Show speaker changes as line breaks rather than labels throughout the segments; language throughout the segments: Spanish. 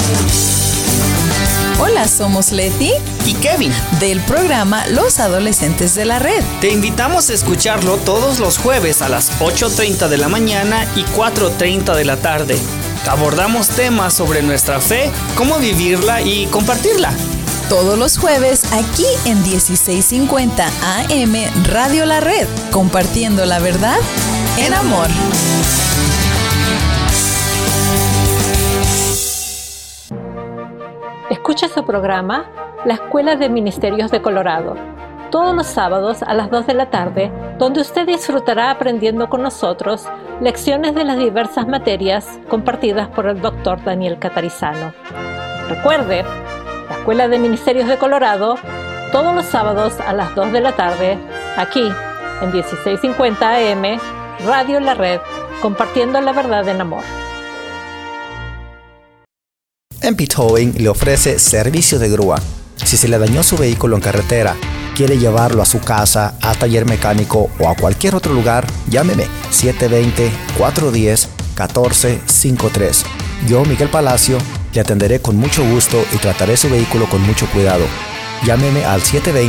Hola, somos Leti
y Kevin
del programa Los Adolescentes de la Red.
Te invitamos a escucharlo todos los jueves a las 8:30 de la mañana y 4:30 de la tarde. Abordamos temas sobre nuestra fe, cómo vivirla y compartirla.
Todos los jueves aquí en 1650 AM Radio La Red, compartiendo la verdad en amor.
Escucha su programa La Escuela de Ministerios de Colorado, todos los sábados a las 2 de la tarde, donde usted disfrutará aprendiendo con nosotros lecciones de las diversas materias compartidas por el Dr. Daniel Catarizano. Recuerde, La Escuela de Ministerios de Colorado, todos los sábados a las 2 de la tarde, aquí en 1650 AM, Radio La Red, compartiendo la verdad en amor.
MP Towing le ofrece servicio de grúa. Si se le dañó su vehículo en carretera, quiere llevarlo a su casa, a taller mecánico o a cualquier otro lugar, llámeme 720-410-1453. Yo, Miguel Palacio, le atenderé con mucho gusto y trataré su vehículo con mucho cuidado. Llámeme al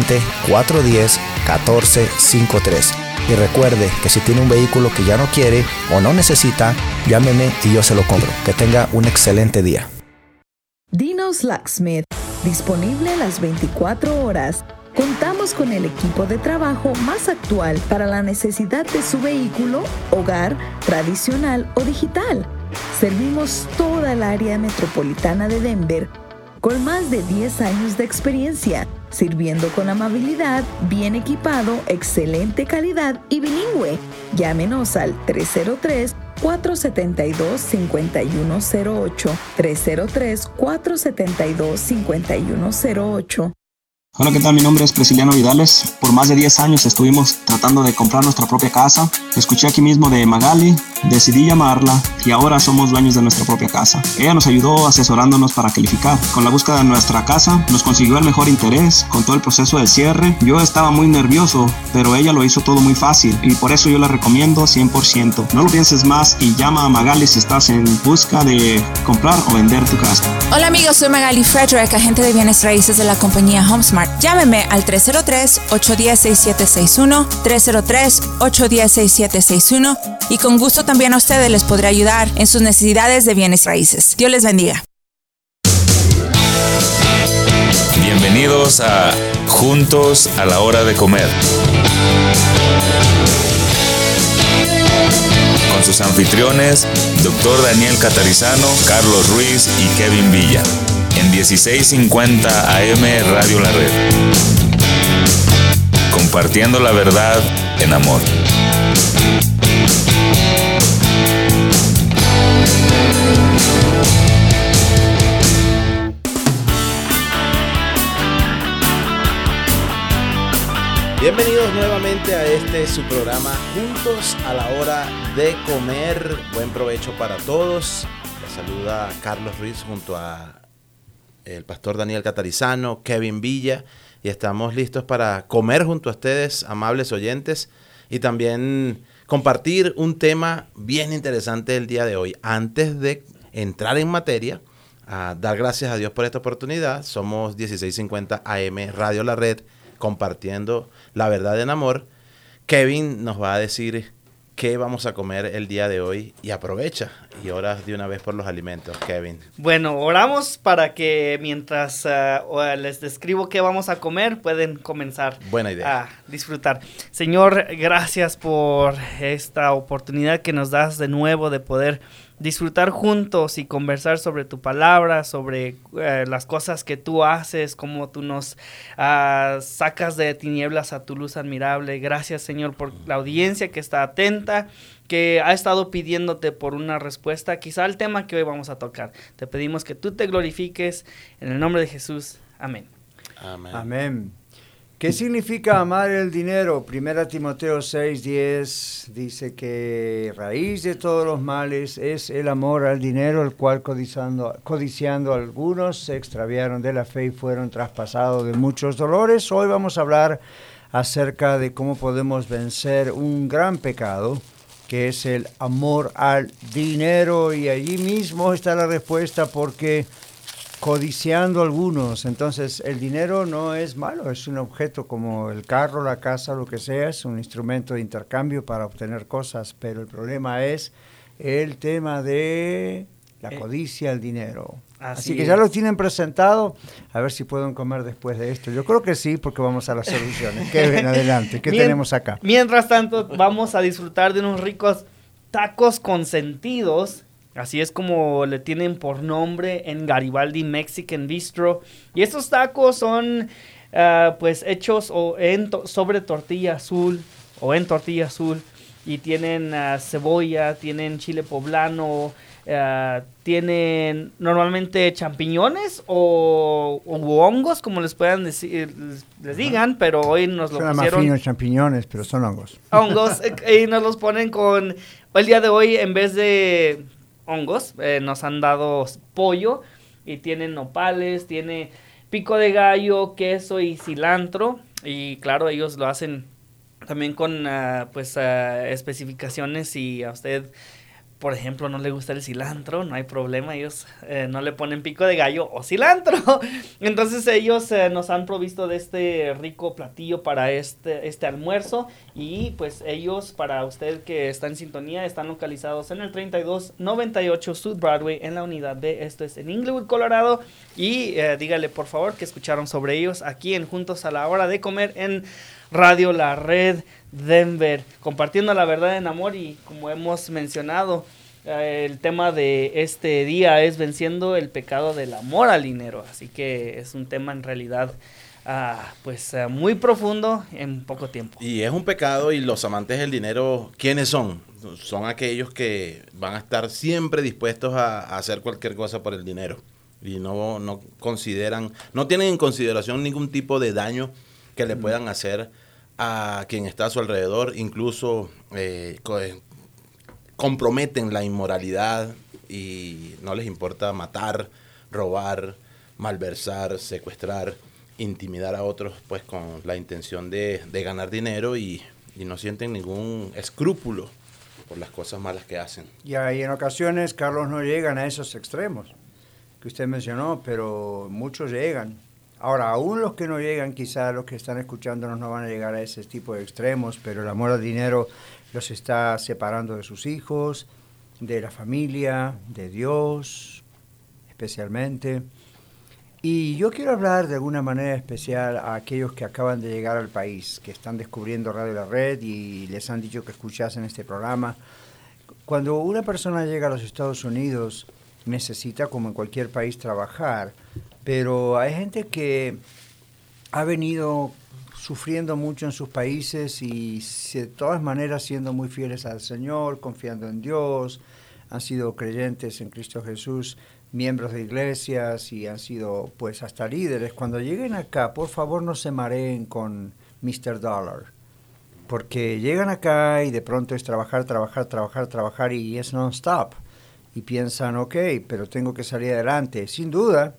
720-410-1453. Y recuerde que si tiene un vehículo que ya no quiere o no necesita, llámeme y yo se lo compro. Que tenga un excelente día.
Dino's Locksmith, disponible las 24 horas. Contamos con el equipo de trabajo más actual para la necesidad de su vehículo, hogar, tradicional o digital. Servimos toda el área metropolitana de Denver con más de 10 años de experiencia, sirviendo con amabilidad, bien equipado, excelente calidad y bilingüe. Llámenos al 303-472-5108, 303-472-5108.
Hola, ¿qué tal? Mi nombre es Prisciliano Vidales. Por más de 10 años estuvimos tratando de comprar nuestra propia casa. Escuché aquí mismo de Magali, decidí llamarla y ahora somos dueños de nuestra propia casa. Ella nos ayudó asesorándonos para calificar. Con la búsqueda de nuestra casa nos consiguió el mejor interés con todo el proceso del cierre. Yo estaba muy nervioso, pero ella lo hizo todo muy fácil y por eso yo la recomiendo 100%. No lo pienses más y llama a Magali si estás en busca de comprar o vender tu casa.
Hola amigos, soy Magali Frederick, agente de bienes raíces de la compañía HomeSmart. Llámeme al 303-810-6761, 303-810-6761 y con gusto también a ustedes les podré ayudar en sus necesidades de bienes raíces. Dios les bendiga.
Bienvenidos a Juntos a la Hora de Comer. Con sus anfitriones, Dr. Daniel Catarizano, Carlos Ruiz y Kevin Villa. En 1650 AM Radio La Red. Compartiendo la verdad en amor.
Bienvenidos nuevamente a su programa Juntos a la Hora de Comer. Buen provecho para todos. Les saluda Carlos Ruiz junto a el pastor Daniel Catarizano, Kevin Villa, y estamos listos para comer junto a ustedes, amables oyentes, y también compartir un tema bien interesante el día de hoy. Antes de entrar en materia, dar gracias a Dios por esta oportunidad. Somos 1650 AM Radio La Red, compartiendo la verdad en amor. Kevin nos va a decir qué vamos a comer el día de hoy y aprovecha y oras de una vez por los alimentos, Kevin.
Bueno, oramos para que mientras les describo qué vamos a comer, pueden comenzar.
Buena idea.
A disfrutar. Señor, gracias por esta oportunidad que nos das de nuevo de poder disfrutar juntos y conversar sobre tu palabra, sobre las cosas que tú haces, cómo tú nos sacas de tinieblas a tu luz admirable. Gracias, Señor, por la audiencia que está atenta, que ha estado pidiéndote por una respuesta, quizá al tema que hoy vamos a tocar. Te pedimos que tú te glorifiques en el nombre de Jesús. Amén.
Amén.
Amén. ¿Qué significa amar el dinero? 1 Timoteo 6:10 dice que raíz de todos los males es el amor al dinero, el cual codiciando algunos se extraviaron de la fe y fueron traspasados de muchos dolores. Hoy vamos a hablar acerca de cómo podemos vencer un gran pecado, que es el amor al dinero, y allí mismo está la respuesta, porque codiciando algunos. Entonces el dinero no es malo, es un objeto como el carro, la casa, lo que sea, es un instrumento de intercambio para obtener cosas, pero el problema es el tema de la codicia, el dinero. Así que ya lo tienen presentado, a ver si pueden comer después de esto. Yo creo que sí, porque vamos a las soluciones. Kevin, adelante, ¿qué tenemos acá?
Mientras tanto, vamos a disfrutar de unos ricos tacos consentidos. Así es como le tienen por nombre en Garibaldi Mexican Bistro. Y estos tacos son pues hechos sobre tortilla azul o en tortilla azul. Y tienen cebolla, tienen chile poblano, tienen normalmente champiñones o hongos, como les puedan decir, les digan, pero hoy nos lo pusieron.
Son más finos champiñones, pero son hongos.
Hongos, y nos los ponen con, el día de hoy en vez de hongos, nos han dado pollo y tienen nopales, tiene pico de gallo, queso y cilantro, y claro, ellos lo hacen también con especificaciones. Si a usted, por ejemplo, no le gusta el cilantro, no hay problema, ellos no le ponen pico de gallo o cilantro. Entonces ellos nos han provisto de este rico platillo para este almuerzo, y pues ellos, para usted que está en sintonía, están localizados en el 3298 South Broadway en la unidad B, esto es en Inglewood, Colorado, y dígale por favor que escucharon sobre ellos aquí en Juntos a la Hora de Comer en Radio La Red Denver, compartiendo la verdad en amor. Y como hemos mencionado, el tema de este día es venciendo el pecado del amor al dinero, así que es un tema en realidad muy profundo en poco tiempo.
Y es un pecado, y los amantes del dinero, ¿quiénes son? Son aquellos que van a estar siempre dispuestos a hacer cualquier cosa por el dinero, y no consideran, no tienen en consideración ningún tipo de daño que le puedan hacer a quien está a su alrededor. Incluso comprometen la inmoralidad y no les importa matar, robar, malversar, secuestrar, intimidar a otros, pues con la intención de ganar dinero, y no sienten ningún escrúpulo por las cosas malas que hacen.
Y en ocasiones, Carlos, no llegan a esos extremos que usted mencionó, pero muchos llegan. Ahora, aún los que no llegan, quizás los que están escuchándonos no van a llegar a ese tipo de extremos, pero el amor al dinero los está separando de sus hijos, de la familia, de Dios, especialmente. Y yo quiero hablar de alguna manera especial a aquellos que acaban de llegar al país, que están descubriendo Radio La Red y les han dicho que escuchasen este programa. Cuando una persona llega a los Estados Unidos, necesita, como en cualquier país, trabajar. Pero hay gente que ha venido sufriendo mucho en sus países y de todas maneras siendo muy fieles al Señor, confiando en Dios, han sido creyentes en Cristo Jesús, miembros de iglesias, y han sido pues hasta líderes. Cuando lleguen acá, por favor no se mareen con Mr. Dollar, porque llegan acá y de pronto es trabajar y es non-stop. Y piensan, ok, pero tengo que salir adelante. Sin duda,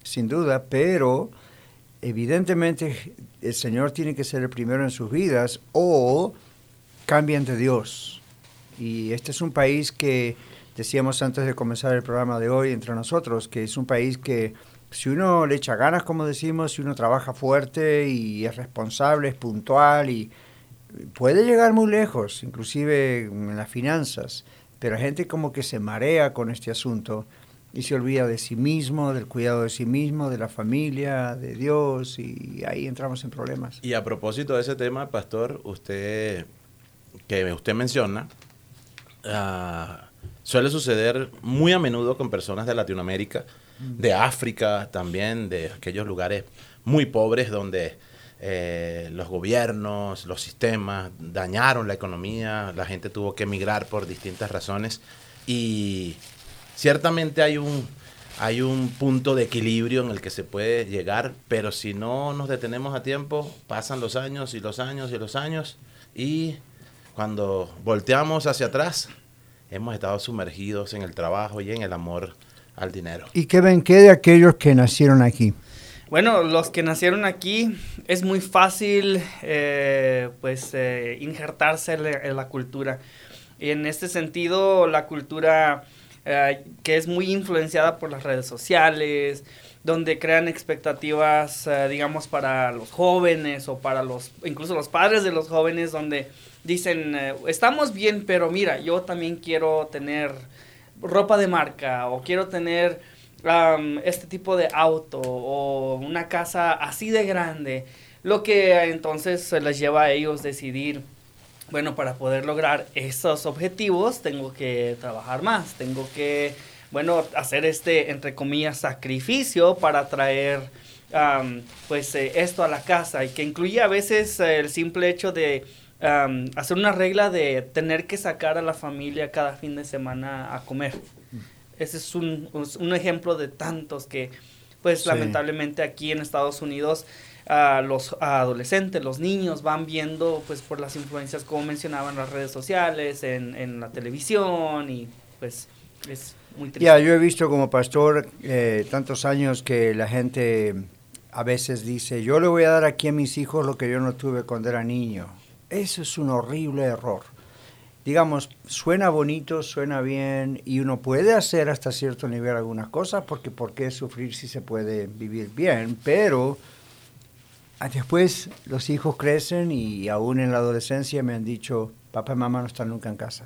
pero evidentemente el Señor tiene que ser el primero en sus vidas, o cambian de Dios. Y este es un país que, decíamos antes de comenzar el programa de hoy entre nosotros, que es un país que si uno le echa ganas, como decimos, si uno trabaja fuerte y es responsable, es puntual, y puede llegar muy lejos, inclusive en las finanzas. Pero hay gente como que se marea con este asunto y se olvida de sí mismo, del cuidado de sí mismo, de la familia, de Dios, y ahí entramos en problemas.
Y a propósito de ese tema, pastor, usted menciona, suele suceder muy a menudo con personas de Latinoamérica, de África también, de aquellos lugares muy pobres donde los gobiernos, los sistemas dañaron la economía, la gente tuvo que emigrar por distintas razones, y ciertamente hay un punto de equilibrio en el que se puede llegar, pero si no nos detenemos a tiempo, pasan los años y los años y los años, y cuando volteamos hacia atrás, hemos estado sumergidos en el trabajo y en el amor al dinero.
¿Y qué ven qué de aquellos que nacieron aquí?
Bueno, los que nacieron aquí es muy fácil injertarse en la cultura. Y en este sentido, la cultura que es muy influenciada por las redes sociales, donde crean expectativas, digamos, para los jóvenes o para incluso los padres de los jóvenes, donde dicen, estamos bien, pero mira, yo también quiero tener ropa de marca o quiero tener este tipo de auto o una casa así de grande, lo que entonces les lleva a ellos decidir, bueno, para poder lograr esos objetivos tengo que trabajar más, tengo que, bueno, hacer entre comillas, sacrificio para traer esto a la casa, y que incluye a veces el simple hecho de hacer una regla de tener que sacar a la familia cada fin de semana a comer. Ese es un ejemplo de tantos que, pues, sí, lamentablemente aquí en Estados Unidos los adolescentes, los niños van viendo, pues, por las influencias, como mencionaban, las redes sociales, en la televisión, y pues es muy triste.
Ya, yo he visto como pastor tantos años que la gente a veces dice, yo le voy a dar aquí a mis hijos lo que yo no tuve cuando era niño. Eso es un horrible error. Digamos, suena bonito, suena bien, y uno puede hacer hasta cierto nivel algunas cosas, porque ¿por qué sufrir si se puede vivir bien? Pero después los hijos crecen y aún en la adolescencia me han dicho, papá y mamá no están nunca en casa.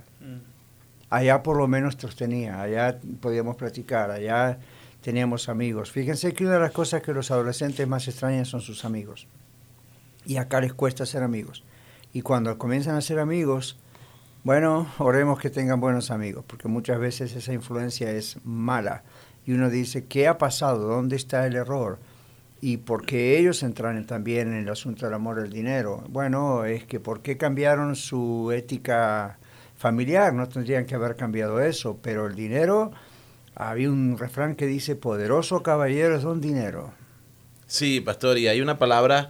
Allá por lo menos los tenía, allá podíamos platicar, allá teníamos amigos. Fíjense que una de las cosas que los adolescentes más extrañan son sus amigos. Y acá les cuesta ser amigos. Y cuando comienzan a ser amigos, bueno, oremos que tengan buenos amigos, porque muchas veces esa influencia es mala. Y uno dice, ¿qué ha pasado? ¿Dónde está el error? Y por qué ellos entran también en el asunto del amor al dinero. Bueno, es que ¿por qué cambiaron su ética familiar? No tendrían que haber cambiado eso, pero el dinero, había un refrán que dice, poderoso caballero es don dinero.
Sí, pastor, y hay una palabra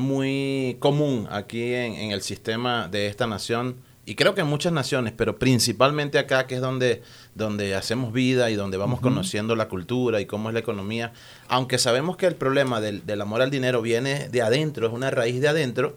muy común aquí en el sistema de esta nación, y creo que en muchas naciones, pero principalmente acá, que es donde hacemos vida y donde vamos conociendo la cultura y cómo es la economía. Aunque sabemos que el problema del amor al dinero viene de adentro, es una raíz de adentro,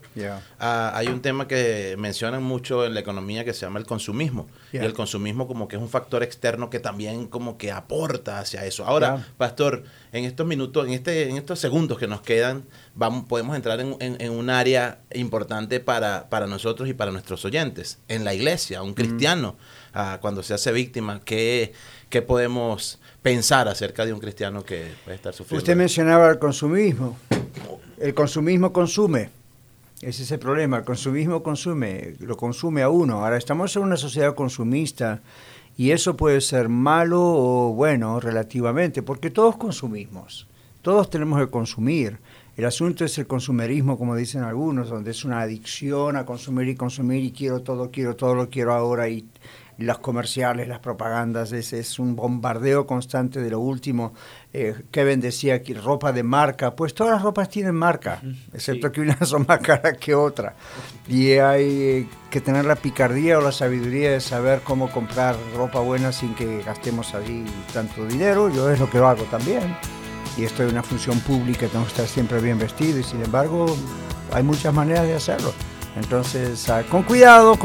hay un tema que mencionan mucho en la economía que se llama el consumismo. Y el consumismo como que es un factor externo que también como que aporta hacia eso. Ahora, pastor, en estos minutos, en estos segundos que nos quedan, podemos entrar en un área importante para nosotros y para nuestros oyentes. En la iglesia, un cristiano, cuando se hace víctima, ¿qué podemos pensar acerca de un cristiano que puede estar sufriendo?
Usted mencionaba el consumismo. El consumismo consume. Ese es el problema. El consumismo consume, lo consume a uno. Ahora, estamos en una sociedad consumista y eso puede ser malo o bueno relativamente, porque todos consumimos. Todos tenemos que consumir. El asunto es el consumerismo, como dicen algunos, donde es una adicción a consumir y quiero todo, lo quiero ahora, y los comerciales, las propagandas, es un bombardeo constante de lo último. Kevin decía que ropa de marca, pues todas las ropas tienen marca, excepto que unas son más caras que otras. Y hay que tener la picardía o la sabiduría de saber cómo comprar ropa buena sin que gastemos allí tanto dinero. Yo es lo que lo hago también. Y estoy en una función pública, tengo que estar siempre bien vestido, y sin embargo hay muchas maneras de hacerlo. Entonces, con cuidado,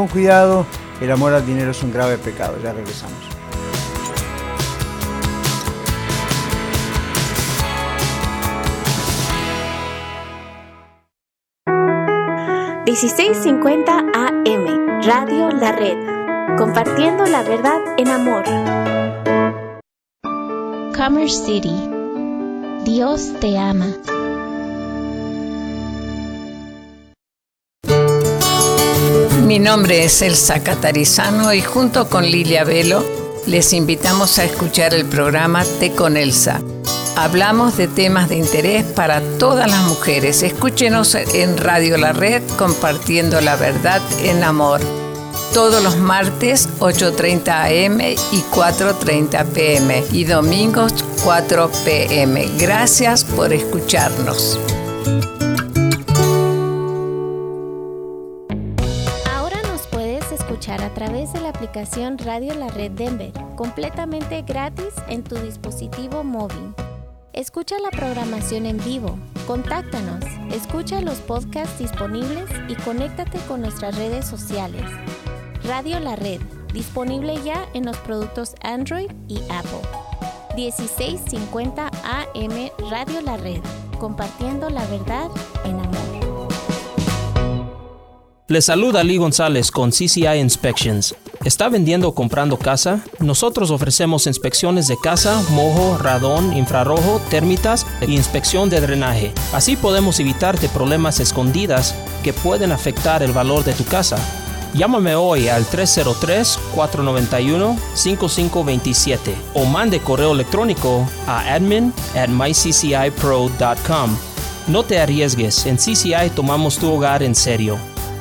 el amor al dinero es un grave pecado. Ya regresamos.
...1650 AM, Radio La Red, compartiendo la verdad en amor.
Commerce City, Dios te ama.
Mi nombre es Elsa Catarizano y junto con Lilia Velo les invitamos a escuchar el programa Té con Elsa. Hablamos de temas de interés para todas las mujeres. Escúchenos en Radio La Red, compartiendo la verdad en amor. Todos los martes 8:30 AM y 4:30 PM y domingos 4 PM. Gracias por escucharnos.
A través de la aplicación Radio La Red Denver, completamente gratis en tu dispositivo móvil. Escucha la programación en vivo, contáctanos, escucha los podcasts disponibles y conéctate con nuestras redes sociales. Radio La Red, disponible ya en los productos Android y Apple. 1650 AM Radio La Red, compartiendo la verdad en amor.
Les saluda Lee González con CCI Inspections. ¿Está vendiendo o comprando casa? Nosotros ofrecemos inspecciones de casa, mojo, radón, infrarrojo, termitas e inspección de drenaje. Así podemos evitarte problemas escondidas que pueden afectar el valor de tu casa. Llámame hoy al 303-491-5527 o mande correo electrónico a admin@myccipro.com. No te arriesgues, en CCI tomamos tu hogar en serio.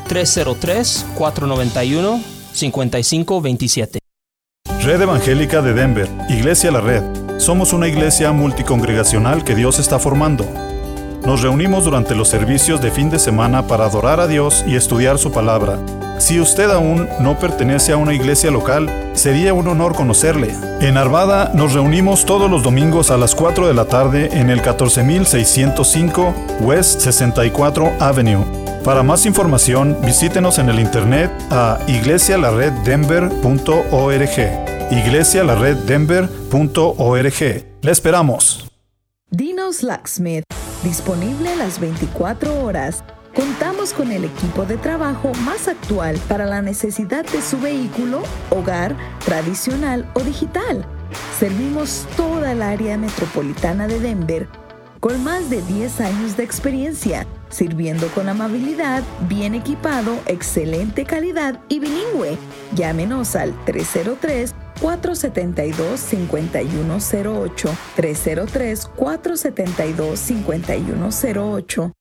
303-491-5527.
Red Evangélica de Denver, Iglesia La Red. Somos una iglesia multicongregacional que Dios está formando. Nos reunimos durante los servicios de fin de semana para adorar a Dios y estudiar su palabra. Si usted aún no pertenece a una iglesia local, sería un honor conocerle. En Arvada nos reunimos todos los domingos a las 4 de la tarde en el 14605 West 64 Avenue. Para más información, visítenos en el internet a iglesialareddenver.org. iglesialareddenver.org. ¡Le esperamos!
Dino's Locksmith, disponible las 24 horas. Contamos con el equipo de trabajo más actual para la necesidad de su vehículo, hogar, tradicional o digital. Servimos toda el área metropolitana de Denver con más de 10 años de experiencia, sirviendo con amabilidad, bien equipado, excelente calidad y bilingüe. Llámenos al 303-472-5108, 303-472-5108.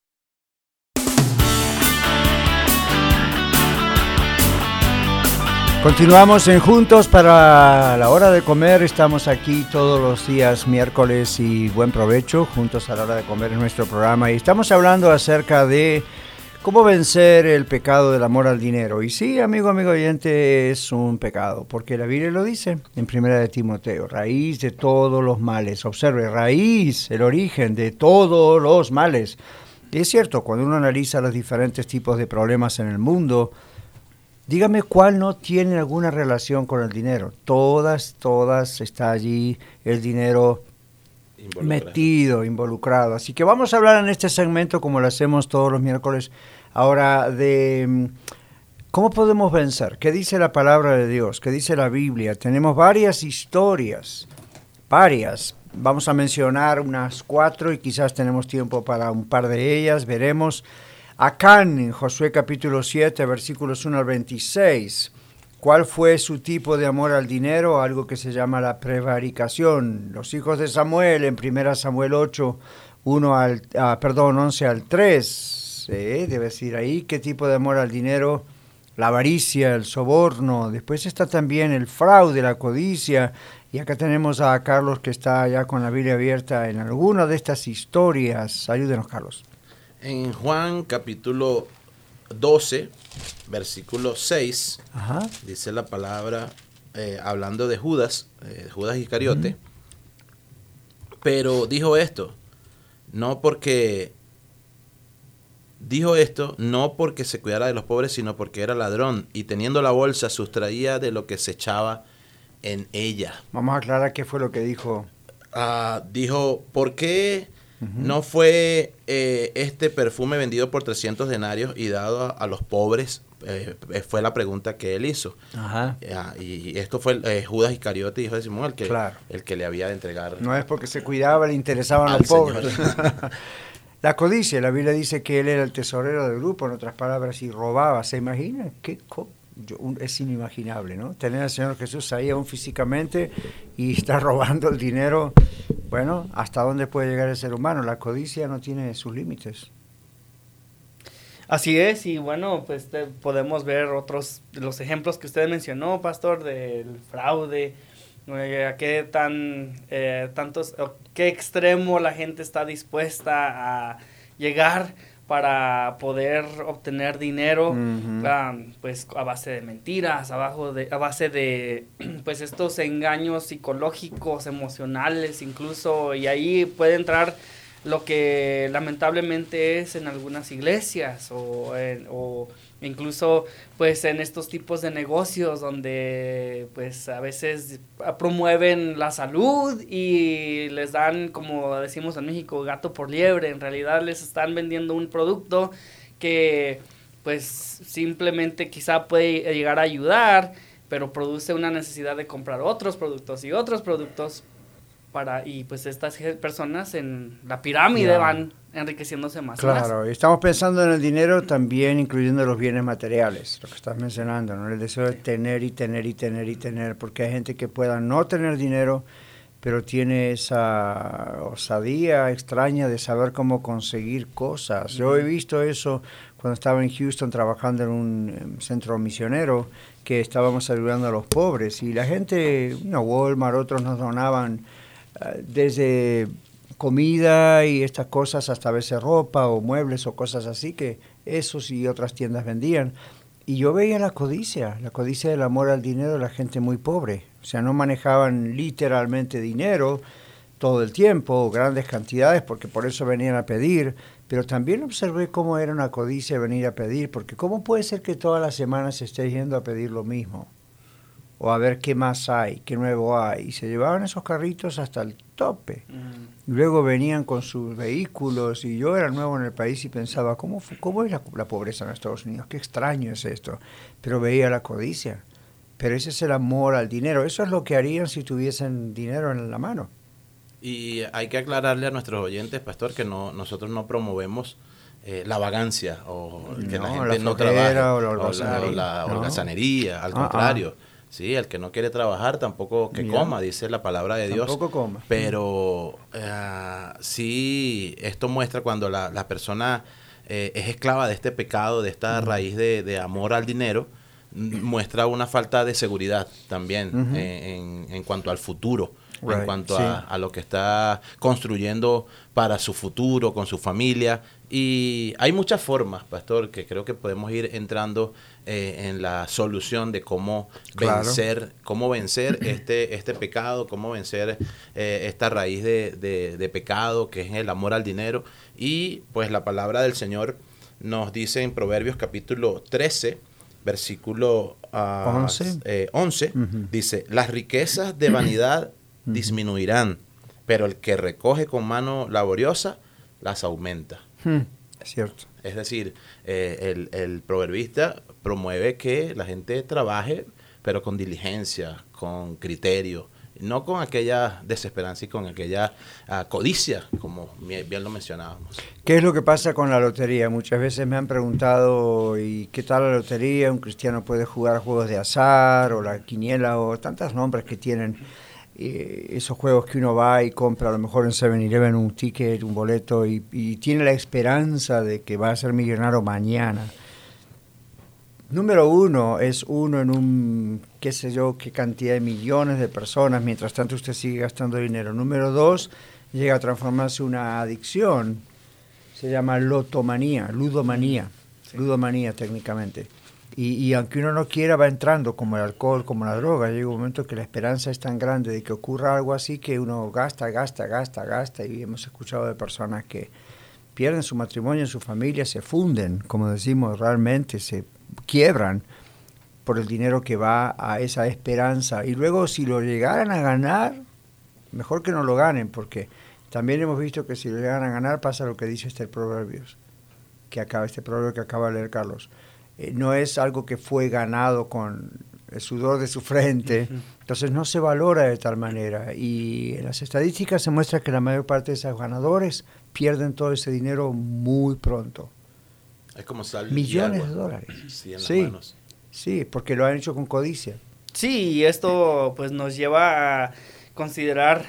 Continuamos en Juntos para la hora de comer. Estamos aquí todos los días miércoles y buen provecho, juntos a la hora de comer en nuestro programa. Y estamos hablando acerca de cómo vencer el pecado del amor al dinero. Y sí, amigo oyente, es un pecado, porque la Biblia lo dice en 1 de Timoteo, raíz de todos los males. Observe, raíz, el origen de todos los males. Y es cierto, cuando uno analiza los diferentes tipos de problemas en el mundo, dígame cuál no tiene alguna relación con el dinero. Todas está allí el dinero involucrado. Así que vamos a hablar en este segmento, como lo hacemos todos los miércoles, ahora de cómo podemos vencer. ¿Qué dice la palabra de Dios? ¿Qué dice la Biblia? Tenemos varias historias, varias. Vamos a mencionar unas 4 y quizás tenemos tiempo para un par de ellas, veremos. Acán, en Josué capítulo 7, versículos 1 al 26, ¿cuál fue su tipo de amor al dinero? Algo que se llama la prevaricación. Los hijos de Samuel, en 1 Samuel 8, 11 al 3, debe decir ahí qué tipo de amor al dinero, la avaricia, el soborno. Después está también el fraude, la codicia. Y acá tenemos a Carlos, que está ya con la Biblia abierta en alguna de estas historias. Ayúdenos, Carlos.
En Juan capítulo 12, versículo 6, dice la palabra, hablando de Judas Iscariote, pero dijo esto no porque se cuidara de los pobres, sino porque era ladrón, y teniendo la bolsa sustraía de lo que se echaba en ella.
Vamos a aclarar qué fue lo que dijo.
Dijo, ¿por qué no fue este perfume vendido por 300 denarios y dado a los pobres? Fue la pregunta que él hizo. Y esto fue Judas Iscariote, hijo de Simón, el que le había de entregar.
No es porque se cuidaba, le interesaban los pobres. La codicia, la Biblia dice que él era el tesorero del grupo, en otras palabras, y robaba. ¿Se imagina? Es inimaginable, ¿no? Tener al Señor Jesús ahí aún físicamente y estar robando el dinero. Bueno, ¿hasta dónde puede llegar el ser humano? La codicia no tiene sus límites.
Así es, y bueno, pues podemos ver otros de los ejemplos que usted mencionó, pastor, del fraude, a qué qué extremo la gente está dispuesta a llegar para poder obtener dinero, pues a base de mentiras, a base de pues estos engaños psicológicos, emocionales incluso, y ahí puede entrar lo que lamentablemente es en algunas iglesias o incluso pues en estos tipos de negocios donde pues a veces promueven la salud y les dan, como decimos en México, gato por liebre. En realidad les están vendiendo un producto que pues simplemente quizá puede llegar a ayudar, pero produce una necesidad de comprar otros productos y pues estas personas en la pirámide van enriqueciéndose más.
Claro, y estamos pensando en el dinero también incluyendo los bienes materiales, lo que estás mencionando, ¿no? El deseo de tener y tener y tener y tener, porque hay gente que pueda no tener dinero, pero tiene esa osadía extraña de saber cómo conseguir cosas. Yo he visto eso cuando estaba en Houston trabajando en un centro misionero, que estábamos ayudando a los pobres, y la gente, Walmart, otros nos donaban desde comida y estas cosas hasta a veces ropa o muebles o cosas así, que esos y otras tiendas vendían. Y yo veía la codicia del amor al dinero de la gente muy pobre. O sea, no manejaban literalmente dinero todo el tiempo, grandes cantidades, porque por eso venían a pedir. Pero también observé cómo era una codicia venir a pedir, porque ¿cómo puede ser que todas las semanas se esté yendo a pedir lo mismo? O a ver qué más hay, qué nuevo hay. Y se llevaban esos carritos hasta el tope. Y luego venían con sus vehículos, y yo era nuevo en el país y pensaba, ¿cómo es la pobreza en Estados Unidos? Qué extraño es esto. Pero veía la codicia. Pero ese es el amor al dinero. Eso es lo que harían si tuviesen dinero en la mano.
Y hay que aclararle a nuestros oyentes, pastor, que nosotros no promovemos la vagancia o que la gente no trabaje o la holgazanería, al contrario. Sí, el que no quiere trabajar tampoco que coma, dice la palabra de Dios.
Tampoco coma.
Pero sí, esto muestra cuando la persona es esclava de este pecado, de esta raíz de amor al dinero, muestra una falta de seguridad también en cuanto al futuro. En cuanto a lo que está construyendo para su futuro, con su familia. Y hay muchas formas, pastor, que creo que podemos ir entrando en la solución de cómo vencer este pecado, cómo vencer esta raíz de pecado que es el amor al dinero. Y pues la palabra del Señor nos dice en Proverbios capítulo 13, versículo 11, dice, las riquezas de vanidad disminuirán, pero el que recoge con mano laboriosa las aumenta.
Es cierto.
Es decir, el proverbista promueve que la gente trabaje, pero con diligencia, con criterio, no con aquella desesperanza y con aquella codicia, como bien lo mencionábamos.
¿Qué es lo que pasa con la lotería? Muchas veces me han preguntado, ¿y qué tal la lotería? ¿Un cristiano puede jugar juegos de azar o la quiniela o tantos nombres que tienen? Esos juegos que uno va y compra a lo mejor en 7-Eleven un ticket, un boleto y tiene la esperanza de que va a ser millonario mañana. Número uno, es uno en un, qué sé yo, qué cantidad de millones de personas, mientras tanto usted sigue gastando dinero. Número dos, llega a transformarse en una adicción, se llama ludomanía técnicamente. Y aunque uno no quiera, va entrando, como el alcohol, como la droga. Llega un momento que la esperanza es tan grande de que ocurra algo así que uno gasta. Y hemos escuchado de personas que pierden su matrimonio, su familia, se funden, como decimos, realmente se quiebran por el dinero que va a esa esperanza. Y luego, si lo llegaran a ganar, mejor que no lo ganen, porque también hemos visto que si lo llegan a ganar pasa lo que dice este proverbio que acaba de leer Carlos. No es algo que fue ganado con el sudor de su frente, entonces no se valora de tal manera. Y en las estadísticas se muestra que la mayor parte de esos ganadores pierden todo ese dinero muy pronto.
Es como
millones de dólares.
Sí, en las manos.
Sí, porque lo han hecho con codicia.
Sí, y esto pues nos lleva a considerar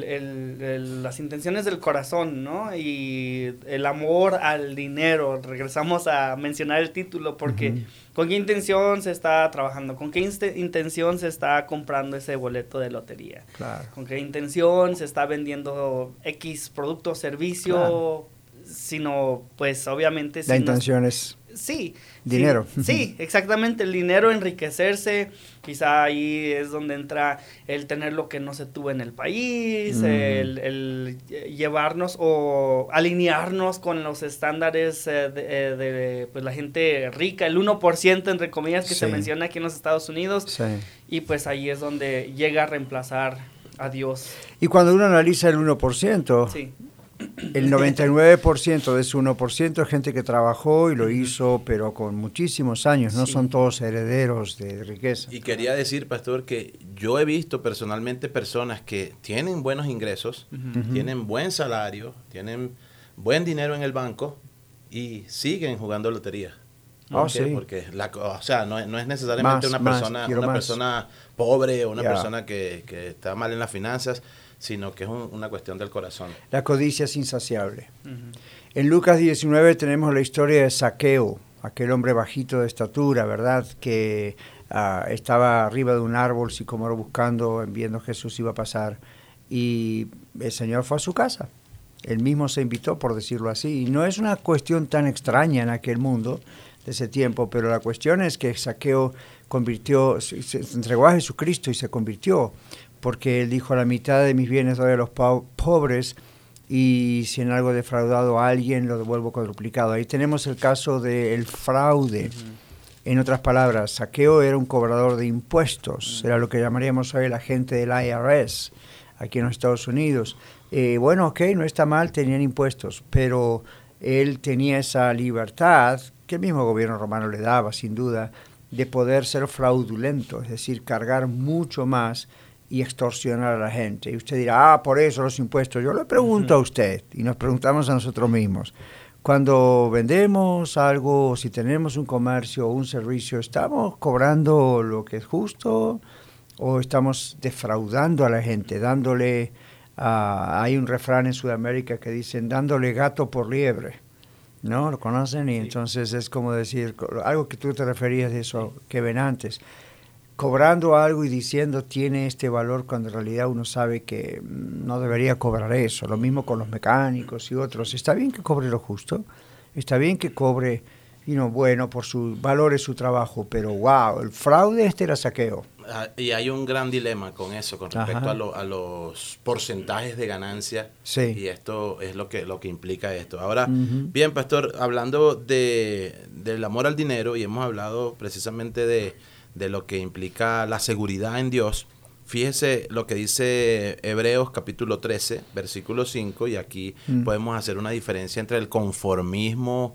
las intenciones del corazón, ¿no? Y el amor al dinero. Regresamos a mencionar el título porque ¿con qué intención se está trabajando? ¿Con qué intención se está comprando ese boleto de lotería?
Claro.
¿Con qué intención se está vendiendo X producto o servicio? Claro. Sino, pues, obviamente...
La intención es
Sí.
Dinero.
Sí, exactamente, el dinero, enriquecerse, quizá ahí es donde entra el tener lo que no se tuvo en el país, el llevarnos o alinearnos con los estándares de pues, la gente rica, el 1% entre comillas que se menciona aquí en los Estados Unidos, y pues ahí es donde llega a reemplazar a Dios.
Y cuando uno analiza el 1%, el 99% de ese 1% es gente que trabajó y lo hizo, pero con muchísimos años, no son todos herederos de riqueza.
Y quería decir, pastor, que yo he visto personalmente personas que tienen buenos ingresos, tienen buen salario, tienen buen dinero en el banco y siguen jugando lotería. ¿Por qué? Porque no es necesariamente una persona pobre o una persona que está mal en las finanzas, sino que es una cuestión del corazón.
La codicia es insaciable. En Lucas 19 tenemos la historia de Zaqueo, aquel hombre bajito de estatura, ¿verdad? Que estaba arriba de un árbol sicómoro buscando, viendo que Jesús iba a pasar, y el Señor fue a su casa. Él mismo se invitó, por decirlo así, y no es una cuestión tan extraña en aquel mundo de ese tiempo, pero la cuestión es que Zaqueo se entregó a Jesucristo y se convirtió, porque él dijo: la mitad de mis bienes doy a los pobres, y si en algo he defraudado a alguien, lo devuelvo cuadruplicado. Ahí tenemos el caso del fraude. En otras palabras, Zaqueo era un cobrador de impuestos, era lo que llamaríamos hoy el agente del IRS, aquí en los Estados Unidos. No está mal, tenían impuestos, pero él tenía esa libertad que el mismo gobierno romano le daba, sin duda, de poder ser fraudulento, es decir, cargar mucho más y extorsionar a la gente. Y usted dirá, por eso los impuestos. Yo le pregunto a usted, y nos preguntamos a nosotros mismos, cuando vendemos algo, si tenemos un comercio o un servicio, ¿estamos cobrando lo que es justo o estamos defraudando a la gente, dándole, hay un refrán en Sudamérica que dicen, dándole gato por liebre? ¿No? ¿Lo conocen? Y entonces es como decir, algo que tú te referías de eso que ven antes, cobrando algo y diciendo tiene este valor cuando en realidad uno sabe que no debería cobrar eso. Lo mismo con los mecánicos y otros. Está bien que cobre lo justo, está bien que cobre, por su valor es su trabajo, pero wow, el fraude era Zaqueo.
Y hay un gran dilema con eso, con respecto a los porcentajes de ganancia, y esto es lo que implica esto. Ahora, bien, pastor, hablando del amor al dinero, y hemos hablado precisamente de lo que implica la seguridad en Dios, fíjese lo que dice Hebreos capítulo 13, versículo 5, y aquí podemos hacer una diferencia entre el conformismo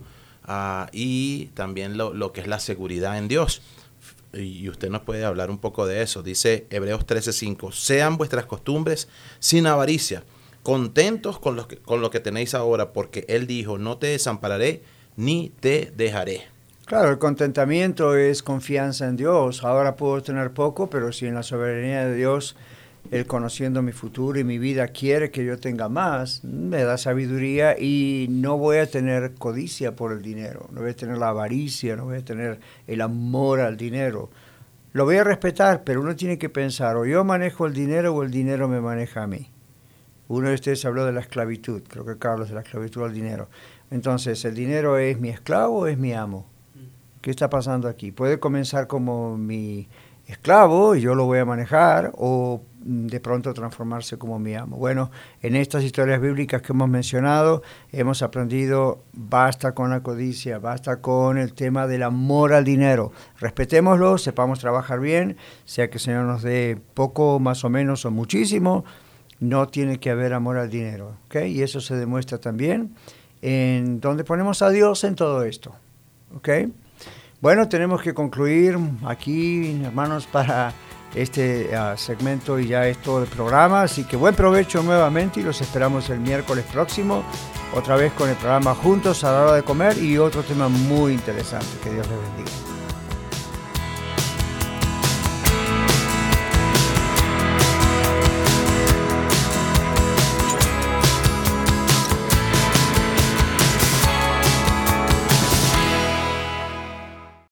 y también lo que es la seguridad en Dios. Y usted nos puede hablar un poco de eso. Dice Hebreos 13:5, sean vuestras costumbres sin avaricia, contentos con lo que tenéis ahora, porque Él dijo, no te desampararé ni te dejaré.
Claro, el contentamiento es confianza en Dios. Ahora puedo tener poco, pero si en la soberanía de Dios, Él conociendo mi futuro y mi vida quiere que yo tenga más, me da sabiduría y no voy a tener codicia por el dinero, no voy a tener la avaricia, no voy a tener el amor al dinero. Lo voy a respetar, pero uno tiene que pensar, o yo manejo el dinero o el dinero me maneja a mí. Uno de ustedes habló de la esclavitud, creo que Carlos, de la esclavitud al dinero. Entonces, ¿el dinero es mi esclavo o es mi amo? ¿Qué está pasando aquí? Puede comenzar como mi esclavo y yo lo voy a manejar, o de pronto transformarse como mi amo. Bueno, en estas historias bíblicas que hemos mencionado, hemos aprendido, basta con la codicia, basta con el tema del amor al dinero. Respetémoslo, sepamos trabajar bien, sea que el Señor nos dé poco, más o menos, o muchísimo, no tiene que haber amor al dinero, ¿ok? Y eso se demuestra también en donde ponemos a Dios en todo esto, ¿ok? Bueno, tenemos que concluir aquí, hermanos, para este segmento, y ya es todo el programa, así que buen provecho nuevamente y los esperamos el miércoles próximo, otra vez con el programa Juntos a la Hora de Comer y otro tema muy interesante. Que Dios les bendiga.